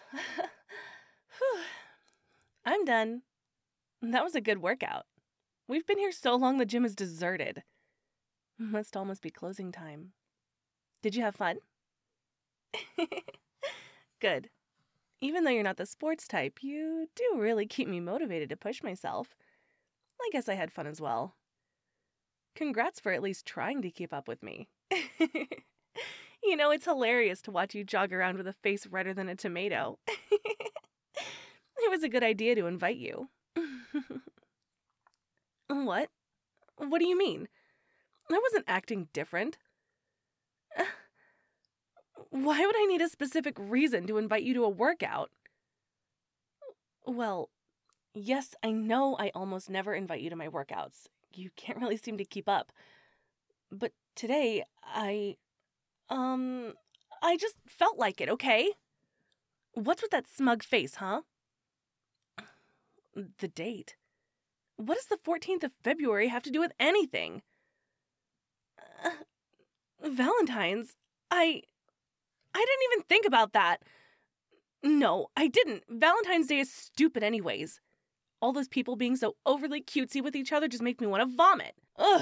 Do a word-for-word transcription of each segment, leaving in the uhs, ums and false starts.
Whew. I'm done. That was a good workout. We've been here so long the gym is deserted. Must almost be closing time. Did you have fun? Good. Even though you're not the sports type, you do really keep me motivated to push myself. I guess I had fun as well. Congrats for at least trying to keep up with me. You know, it's hilarious to watch you jog around with a face redder than a tomato. It was a good idea to invite you. What? What do you mean? I wasn't acting different. Why would I need a specific reason to invite you to a workout? Well, yes, I know I almost never invite you to my workouts. You can't really seem to keep up. But today, I... Um... I just felt like it, okay? What's with that smug face, huh? The date? What does the fourteenth of February have to do with anything? Uh, Valentine's? I... I didn't even think about that. No, I didn't. Valentine's Day is stupid anyways. All those people being so overly cutesy with each other just make me want to vomit. Ugh.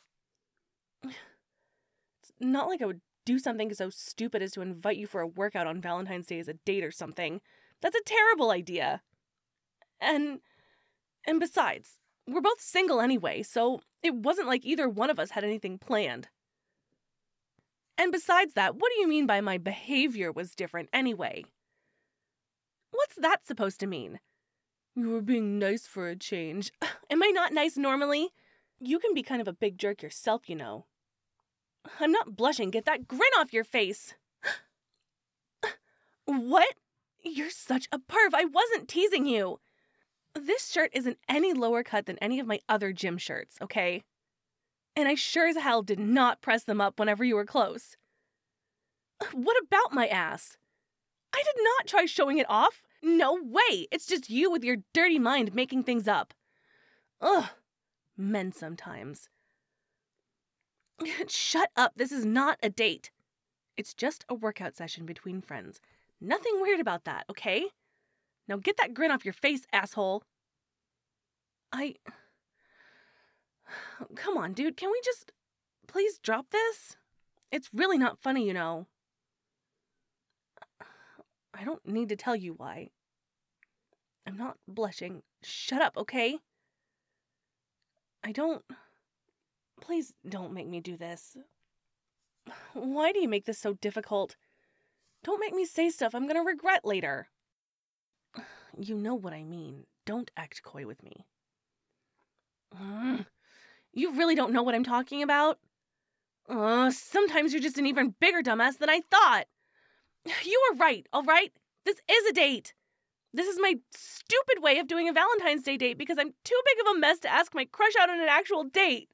It's not like I would do something so stupid as to invite you for a workout on Valentine's Day as a date or something. That's a terrible idea. And... And besides, we're both single anyway, so it wasn't like either one of us had anything planned. And besides that, what do you mean by my behavior was different anyway? What's that supposed to mean? You were being nice for a change. Am I not nice normally? You can be kind of a big jerk yourself, you know. I'm not blushing. Get that grin off your face. What? You're such a perv. I wasn't teasing you. This shirt isn't any lower cut than any of my other gym shirts, okay? And I sure as hell did not press them up whenever you were close. What about my ass? I did not try showing it off. No way. It's just you with your dirty mind making things up. Ugh. Men sometimes. Shut up. This is not a date. It's just a workout session between friends. Nothing weird about that, okay? Now get that grin off your face, asshole. I... Come on, dude. Can we just please drop this? It's really not funny, you know. I don't need to tell you why. I'm not blushing. Shut up, okay? I don't... Please don't make me do this. Why do you make this so difficult? Don't make me say stuff I'm gonna regret later. You know what I mean. Don't act coy with me. Mm. You really don't know what I'm talking about? Uh, sometimes you're just an even bigger dumbass than I thought. You were right, all right? This is a date. This is my stupid way of doing a Valentine's Day date because I'm too big of a mess to ask my crush out on an actual date.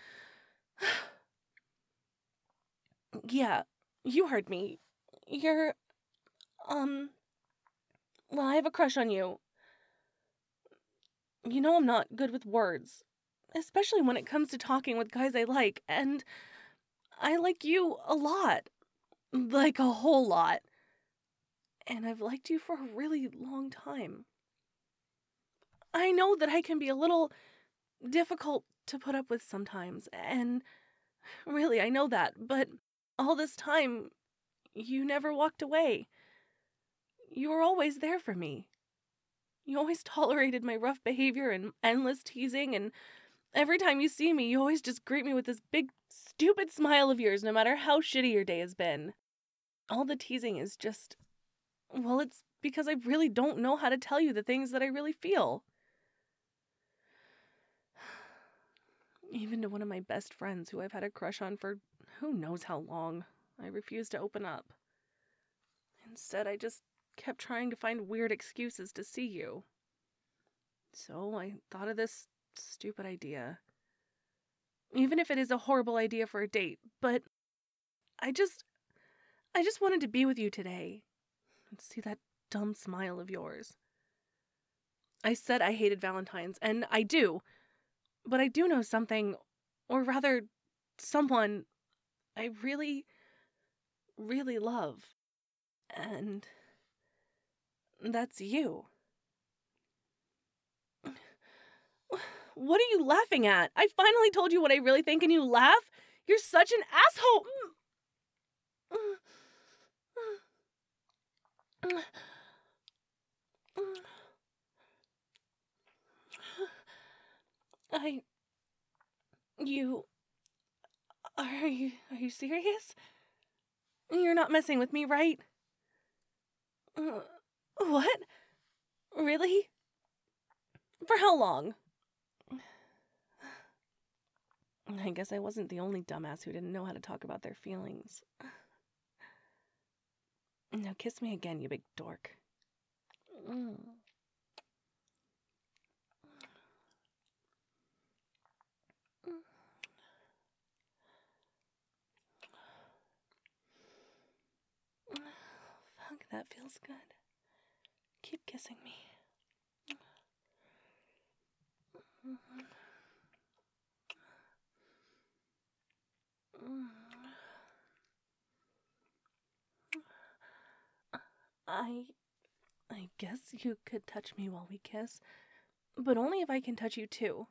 Yeah, you heard me. You're, um, well, I have a crush on you. You know I'm not good with words, especially when it comes to talking with guys I like, and I like you a lot. Like a whole lot. And I've liked you for a really long time. I know that I can be a little difficult to put up with sometimes, and really, I know that, but all this time, you never walked away. You were always there for me. You always tolerated my rough behavior and endless teasing, and every time you see me, you always just greet me with this big, stupid smile of yours, no matter how shitty your day has been. All the teasing is just... Well, it's because I really don't know how to tell you the things that I really feel. Even to one of my best friends who I've had a crush on for who knows how long, I refused to open up. Instead, I just kept trying to find weird excuses to see you. So I thought of this stupid idea. Even if it is a horrible idea for a date, but I just... I just wanted to be with you today. And see that dumb smile of yours. I said I hated Valentine's, and I do. But I do know something, or rather, someone I really, really love. And That's you. What are you laughing at? I finally told you what I really think and you laugh? You're such an asshole! I... You... Are you... Are you serious? You're not messing with me, right? Uh, what? Really? For how long? I guess I wasn't the only dumbass who didn't know how to talk about their feelings. Now kiss me again, you big dork. Mm. Fuck, that feels good. Keep kissing me. I... I guess you could touch me while we kiss, but only if I can touch you too.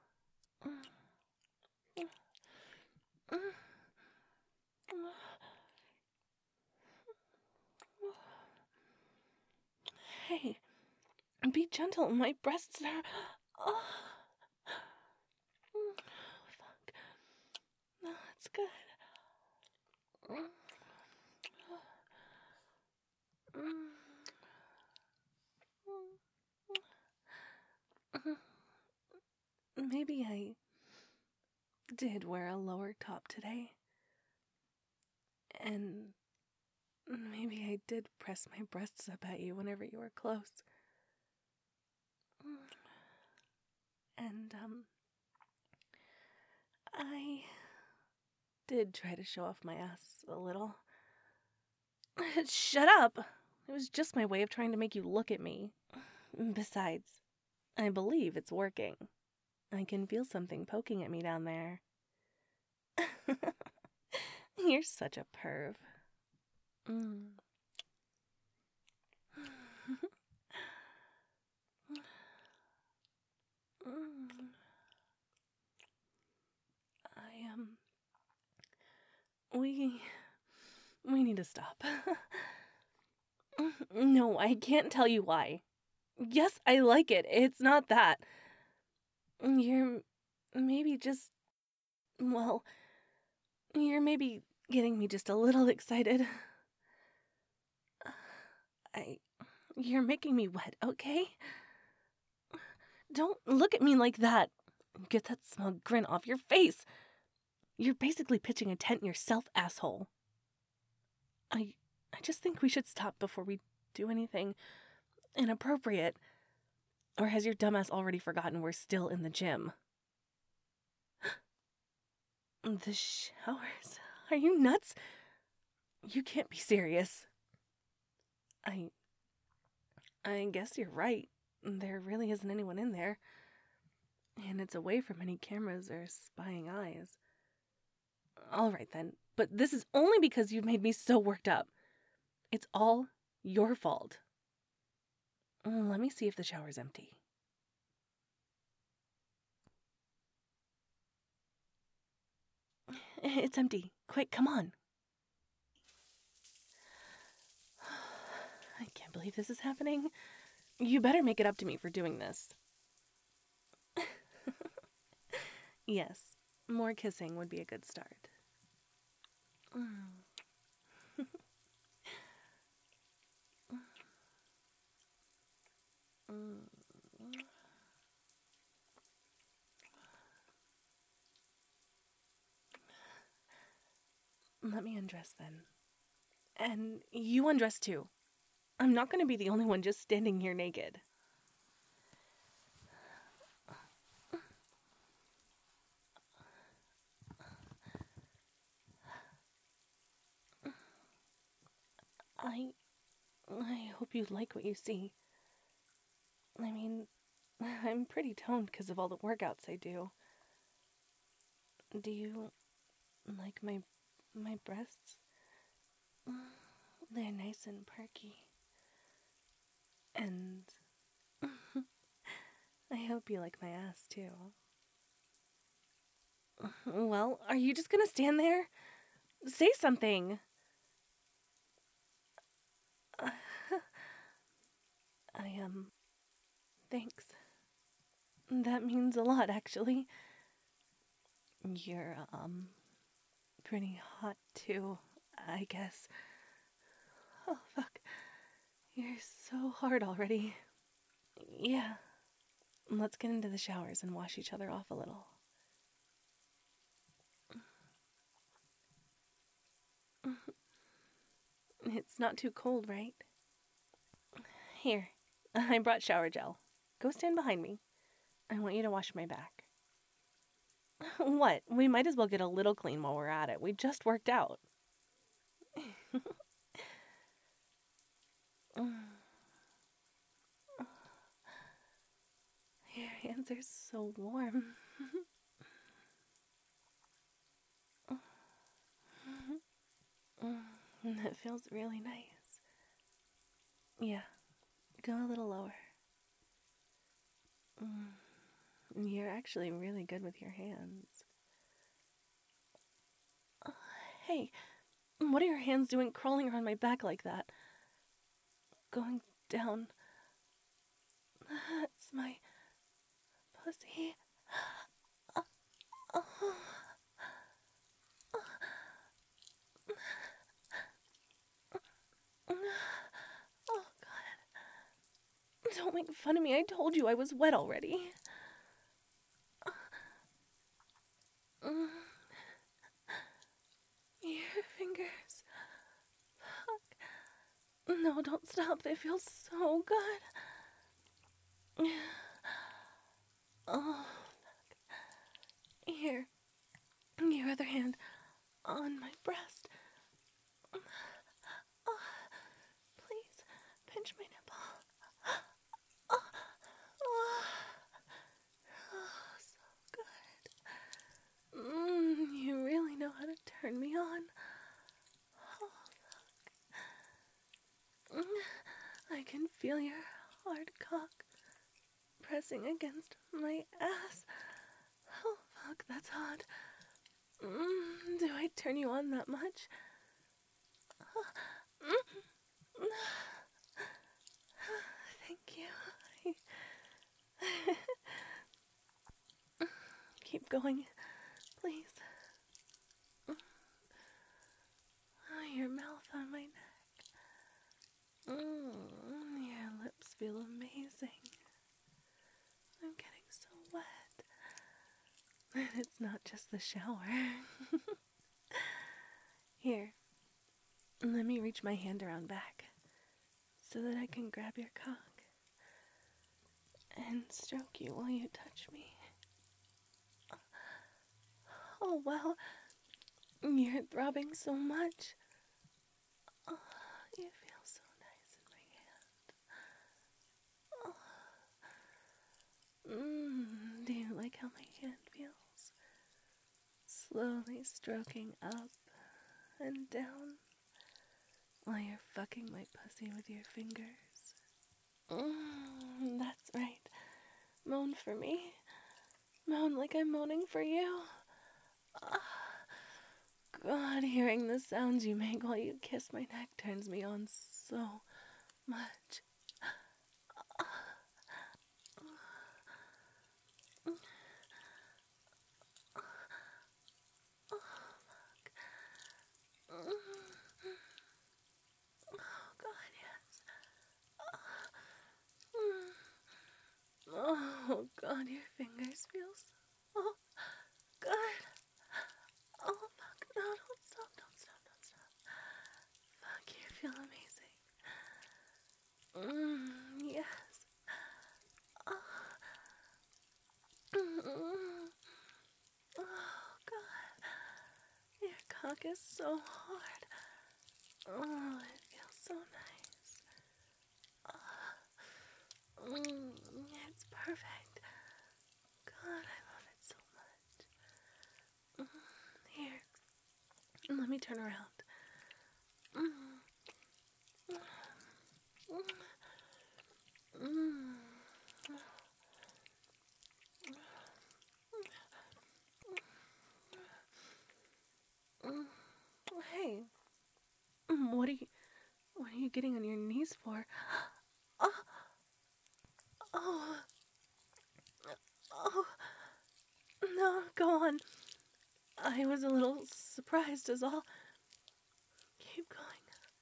Hey, be gentle, my breasts are... Oh. Fuck. No, it's good. Maybe I did wear a lower top today. And maybe I did press my breasts up at you whenever you were close. And, um, I did try to show off my ass a little. Shut up! It was just my way of trying to make you look at me. Besides, I believe it's working. I can feel something poking at me down there. You're such a perv. Mm. I, um... We... We need to stop. No, I can't tell you why. Yes, I like it. It's not that. You're maybe just... Well, you're maybe getting me just a little excited. I... You're making me wet, okay? Don't look at me like that. Get that smug grin off your face. You're basically pitching a tent yourself, asshole. I... I just think we should stop before we do anything inappropriate. Or has your dumbass already forgotten we're still in the gym? The showers? Are you nuts? You can't be serious. I... I guess you're right. There really isn't anyone in there. And it's away from any cameras or spying eyes. Alright then, but this is only because you've made me so worked up. It's all your fault. Let me see if the shower's empty. It's empty. Quick, come on. I can't believe this is happening. You better make it up to me for doing this. Yes, more kissing would be a good start. Let me undress then. And you undress too. I'm not going to be the only one just standing here naked. I... I hope you like what you see. I mean, I'm pretty toned because of all the workouts I do. Do you like my my breasts? They're nice and perky. And I hope you like my ass too. Well, are you just gonna stand there? Say something. Uh, I, um, thanks. That means a lot, actually. You're, um, pretty hot too, I guess. Oh, fuck. You're so hard already. Yeah. Let's get into the showers and wash each other off a little. It's not too cold, right? Here, I brought shower gel. Go stand behind me. I want you to wash my back. What? We might as well get a little clean while we're at it. We just worked out. Your hands are so warm. That feels really nice. Yeah, go a little lower. You're actually really good with your hands. Uh, hey, what are your hands doing crawling around my back like that? Going down. That's my pussy. Uh, uh, oh, God. Don't make fun of me. I told you I was wet already. Your fingers. Fuck. No, don't stop. They feel so good. Oh, fuck. Here. Your other hand on my breast. Oh, please, pinch my nipple. Oh, oh, oh, so good. Mm, you really know how to turn me on. Oh, fuck. Mm, I can feel your hard cock pressing against my ass. Oh, fuck, that's hot. Mm, do I turn you on that much? Mm, thank you. Keep going, please. Oh, your mouth on my neck. Mm, your lips feel amazing. I'm getting so wet. And it's not just the shower. Here, let me reach my hand around back so that I can grab your cock and stroke you while you touch me. Oh, wow. You're throbbing so much. Oh, you feel so nice in my hand. Oh. Mm, do you like how my hand feels? Slowly stroking up and down while you're fucking my pussy with your fingers. Mm, that's right. Moan for me. Moan like I'm moaning for you. Ah. God, hearing the sounds you make while you kiss my neck turns me on so much. Oh, God, yes. Oh, God, your fingers feel so good. Oh, fuck, no, don't stop, don't stop, don't stop. Fuck, you feel amazing. Mm, yes. Oh. Mm. Oh, God. Your cock is so hard. Oh, it feels so nice. Oh. Mm, it's perfect. God, I love it so much. Mm, here, let me turn around. Mm. Mm. What are you, what are you getting on your knees for? Oh, oh, oh, no, go on. I was a little surprised is all. Keep going.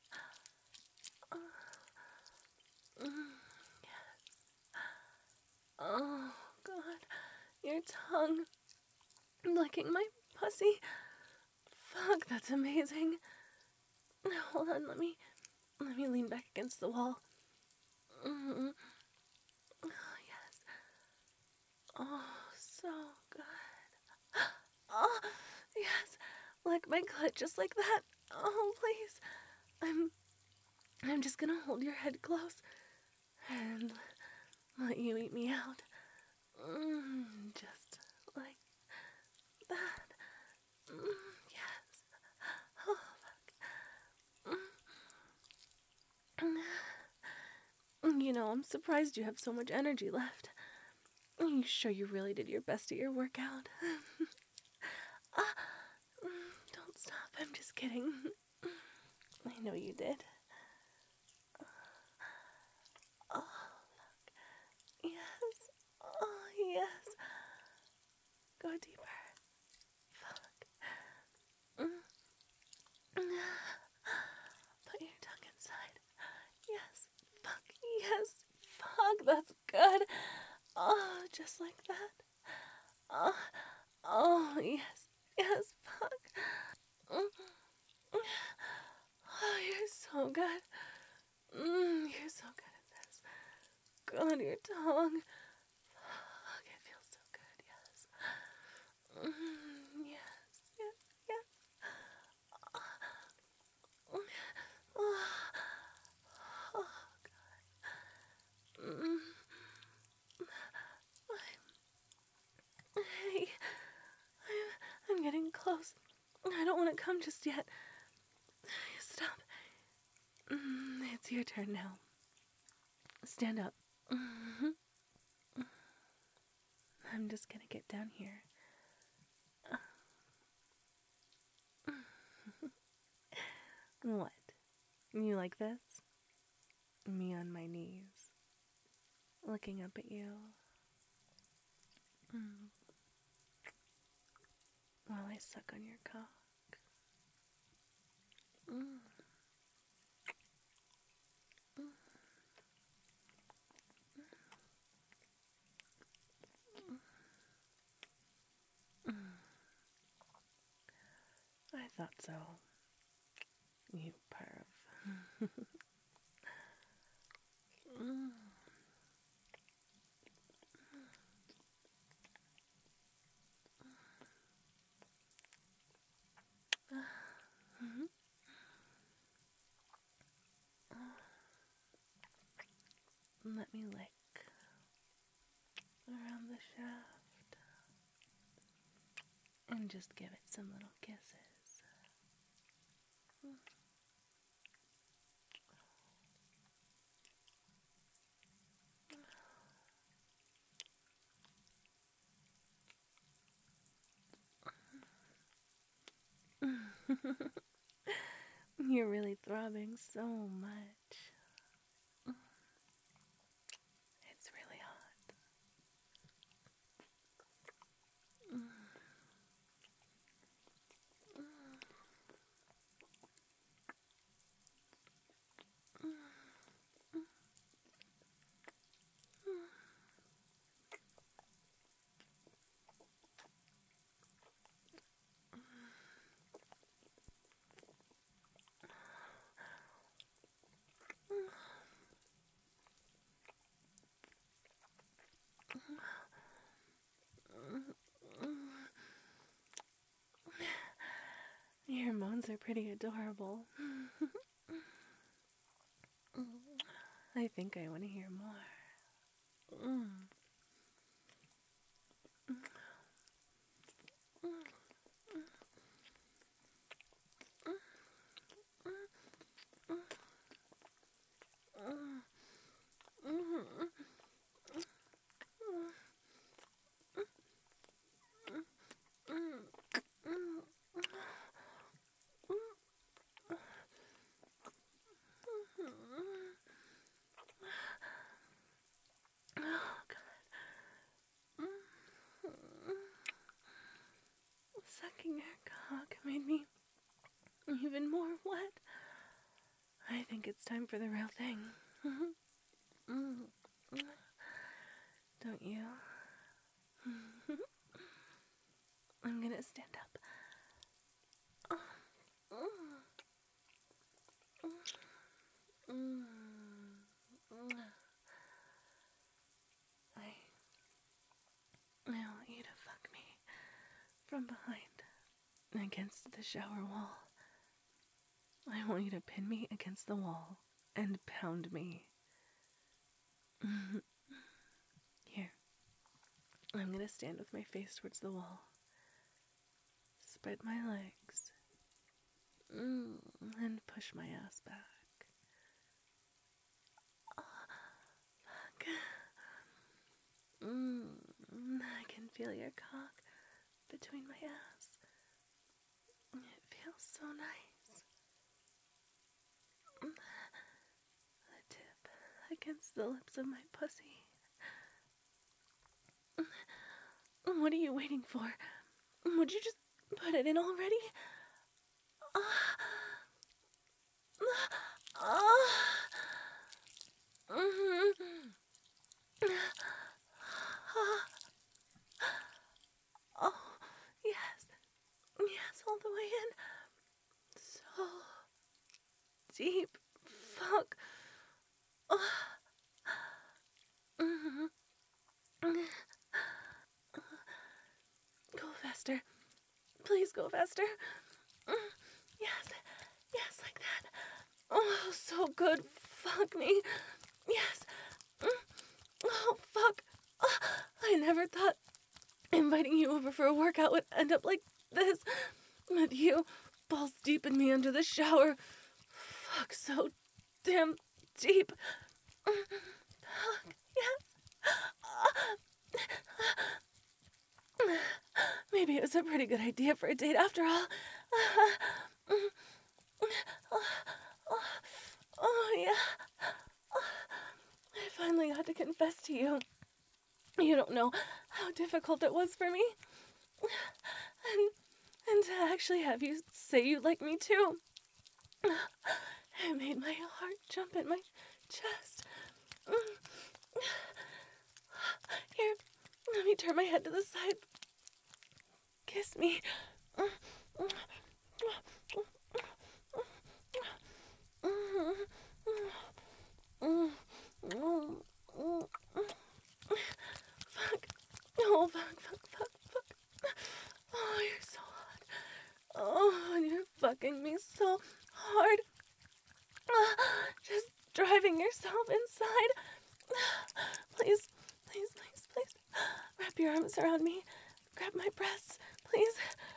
Oh, God. Your tongue. Licking my pussy. Fuck, that's amazing. Hold on, let me, let me lean back against the wall. Mm-hmm. Oh, yes. Oh, so good. Oh, yes. Lick my clit just like that. Oh, please. I'm, I'm just gonna hold your head close and let you eat me out. Mm, just like that. Mm, yes. Oh, fuck. Mm. You know, I'm surprised you have so much energy left. Are you sure you really did your best at your workout? Ah, mm, don't stop. I'm just kidding. I know you did. Oh, fuck. Yes. Oh, yes. Go deeper. Fuck. Mm. Put your tongue inside. Yes. Fuck. Yes. Fuck. That's good. Oh, just like that. Oh, oh yes. Yes. Fuck. Mm. Oh, you're so good. Mm, you're so good at this. God, your tongue. Fuck, it feels so good. Yes. Mm, yes. Yes. Yes. Oh, oh, God. Mm. Hey, I'm, I'm getting close. I don't want to come just yet. Stop. Mm, it's your turn now. Stand up. Mm-hmm. I'm just gonna get down here. What? You like this? Me on my knees, looking up at you. Mm. While I suck on your cock. Mm. Mm. I thought so. You perv. Mm. Mhm. Let me lick around the shaft and just give it some little kisses. You're really throbbing so much. It's really hot. Your moans are pretty adorable. I think I want to hear more. Mm. even more wet. I think it's time for the real thing. Don't you? I'm gonna stand up. I, I want you to fuck me from behind against the shower wall. I want you to pin me against the wall and pound me. Here. I'm gonna stand with my face towards the wall. Spread my legs. And push my ass back. Oh, fuck. Mm, I can feel your cock between my ass. It feels so nice. The tip against the lips of my pussy. What are you waiting for? Would you just put it in already? Oh, yes. Yes, all the way in. So deep. Fuck. Go faster. Please go faster. Yes. Yes, like that. Oh, so good. Fuck me. Yes. Oh, fuck. I never thought inviting you over for a workout would end up like this. With you, balls deep in me under the shower. Fuck, so damn deep. Fuck, yes. Maybe it was a pretty good idea for a date after all. Oh, yeah. I finally got to confess to you. You don't know how difficult it was for me. And, and to actually have you say you like me too. It made my heart jump in my chest. Here, let me turn my head to the side. Kiss me. Fuck. Oh, fuck, fuck, fuck, fuck. Oh, you're so hot. Oh, and you're fucking me so hard. Just driving yourself inside. Please, please, please, please. Wrap your arms around me. Grab my breasts, please.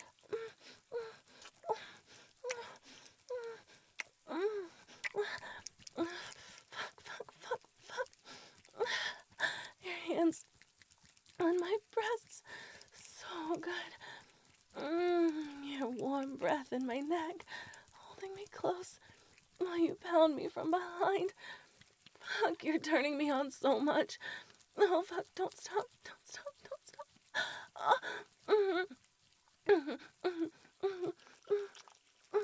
Fuck, fuck, fuck, fuck. Your hands on my breasts. So good. Mm, your warm breath in my neck, holding me close while you pound me from behind. Fuck, you're turning me on so much. Oh, fuck, don't stop, don't stop, don't stop. Oh, mm-hmm. Mm-hmm. Mm-hmm. Mm-hmm.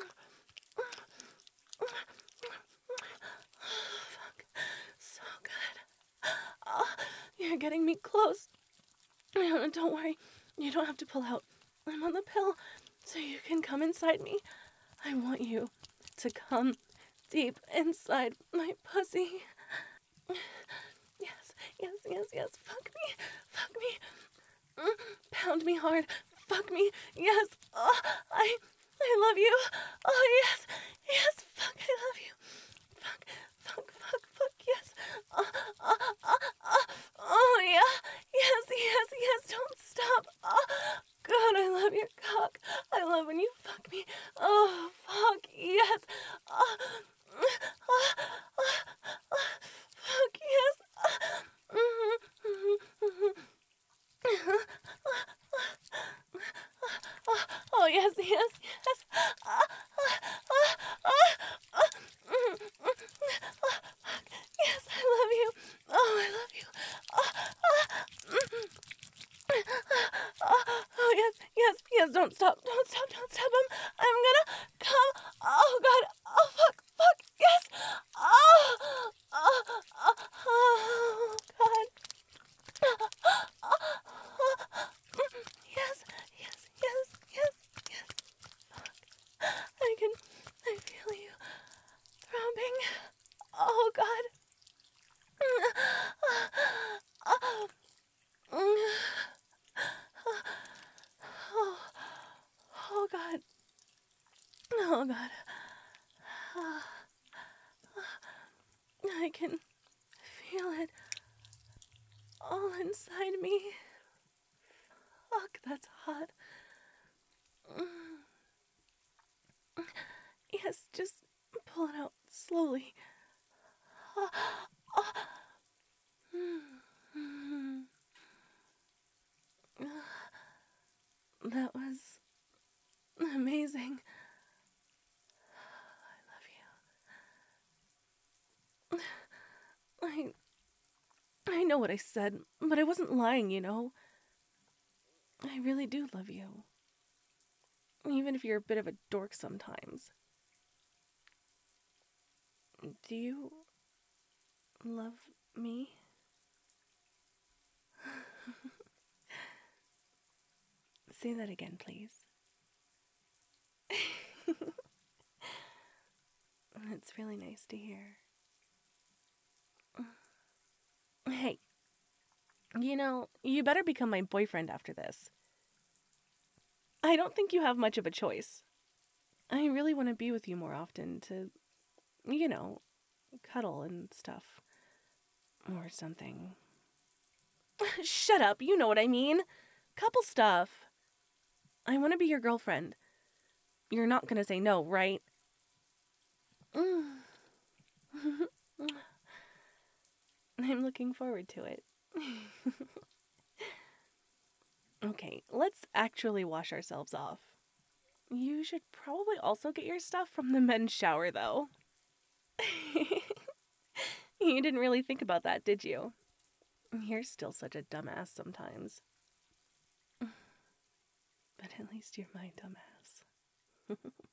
Fuck, so good. Oh, you're getting me close. Don't worry, you don't have to pull out. I'm on the pill, so you can come inside me. I want you to come deep inside my pussy. Yes, yes, yes, yes. Fuck me, fuck me. Mm, pound me hard. Fuck me. Yes. Oh, I, I love you. Oh yes, yes. Fuck, I love you. Fuck, fuck, fuck, fuck. Yes. Oh, oh, oh, oh, oh yeah. Yes, yes, yes. Don't stop. Oh, God, I love your cock. I love when you fuck me. Oh, fuck, yes. Oh, oh, oh, oh, fuck, yes. Mm-hmm, mm-hmm, mm-hmm. Oh, yes, yes, yes. Oh, God. Oh, oh, God. Oh, God. I can feel it all inside me. Fuck, that's hot. Yes, just pull it out slowly. That was amazing. I love you. I I know what I said, but I wasn't lying, you know. I really do love you. Even if you're a bit of a dork sometimes. Do you love me? Say that again, please. It's really nice to hear. Hey, you know, you better become my boyfriend after this. I don't think you have much of a choice. I really want to be with you more often to, you know, cuddle and stuff. Or something. Shut up, you know what I mean. Couple stuff. I want to be your girlfriend. You're not gonna say no, right? I'm looking forward to it. Okay, let's actually wash ourselves off. You should probably also get your stuff from the men's shower, though. You didn't really think about that, did you? You're still such a dumbass sometimes. But at least you're my dumbass.